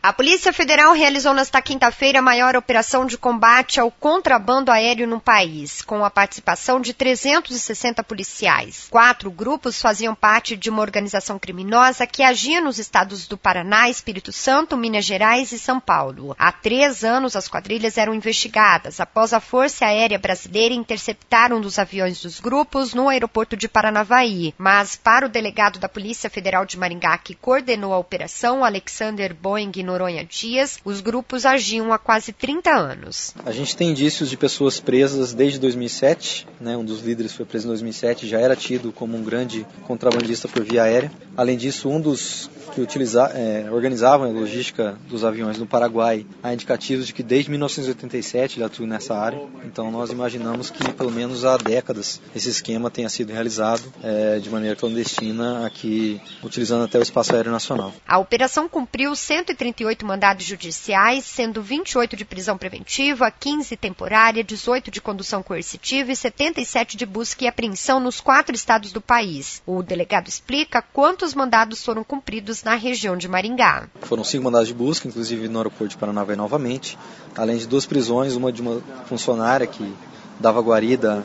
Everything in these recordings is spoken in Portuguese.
A Polícia Federal realizou nesta quinta-feira a maior operação de combate ao contrabando aéreo no país, com a participação de 360 policiais. 4 grupos faziam parte de uma organização criminosa que agia nos estados do Paraná, Espírito Santo, Minas Gerais e São Paulo. Há 3 anos, as quadrilhas eram investigadas após a Força Aérea Brasileira interceptar um dos aviões dos grupos no aeroporto de Paranavaí. Mas, para o delegado da Polícia Federal de Maringá, que coordenou a operação, Alexander Boeing Noronha Dias, os grupos agiam há quase 30 anos. A gente tem indícios de pessoas presas desde 2007, um dos líderes foi preso em 2007, já era tido como um grande contrabandista por via aérea. Além disso, um dos que organizavam a logística dos aviões no Paraguai, há indicativos de que desde 1987 ele atua nessa área. Então nós imaginamos que pelo menos há décadas esse esquema tenha sido realizado de maneira clandestina aqui, utilizando até o espaço aéreo nacional. A operação cumpriu 138 mandados judiciais, sendo 28 de prisão preventiva, 15 temporária, 18 de condução coercitiva e 77 de busca e apreensão nos 4 estados do país. O delegado explica quantos mandados foram cumpridos na região de Maringá. Foram 5 mandados de busca, inclusive no aeroporto de Paranavaí novamente, além de 2 prisões, uma de uma funcionária que dava guarida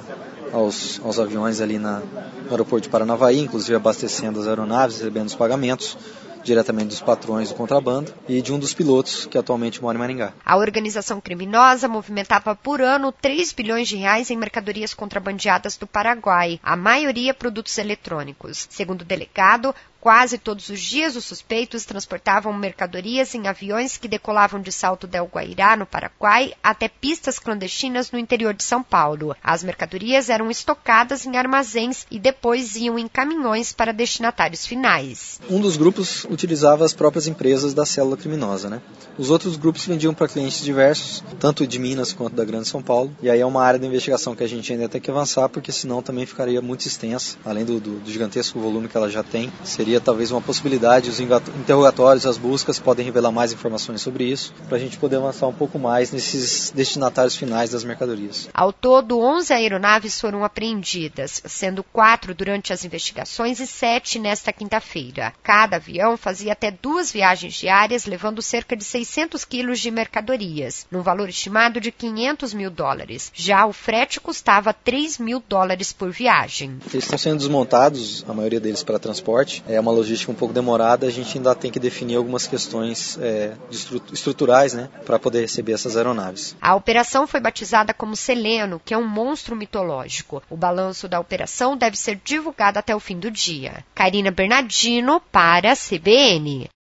aos aviões ali no aeroporto de Paranavaí, inclusive abastecendo as aeronaves, recebendo os pagamentos diretamente dos patrões do contrabando, e de um dos pilotos que atualmente mora em Maringá. A organização criminosa movimentava por ano 3 bilhões de reais em mercadorias contrabandeadas do Paraguai, a maioria produtos eletrônicos. Segundo o delegado, quase todos os dias os suspeitos transportavam mercadorias em aviões que decolavam de Salto del Guairá, no Paraguai, até pistas clandestinas no interior de São Paulo. As mercadorias eram estocadas em armazéns e depois iam em caminhões para destinatários finais. Um dos grupos utilizava as próprias empresas da célula criminosa, Os outros grupos vendiam para clientes diversos, tanto de Minas quanto da Grande São Paulo. E aí é uma área de investigação que a gente ainda tem que avançar, porque senão também ficaria muito extensa, além do gigantesco volume que ela já tem. Seria talvez uma possibilidade, os interrogatórios, as buscas podem revelar mais informações sobre isso, para a gente poder avançar um pouco mais nesses destinatários finais das mercadorias. Ao todo, 11 aeronaves foram apreendidas, sendo 4 durante as investigações e 7 nesta quinta-feira. Cada avião fazia até 2 viagens diárias, levando cerca de 600 quilos de mercadorias, num valor estimado de $500 mil. Já o frete custava $3 mil por viagem. Eles estão sendo desmontados, a maioria deles para transporte. É uma logística um pouco demorada, a gente ainda tem que definir algumas questões estruturais, para poder receber essas aeronaves. A operação foi batizada como Seleno, que é um monstro mitológico. O balanço da operação deve ser divulgado até o fim do dia. Karina Bernardino para a CBN.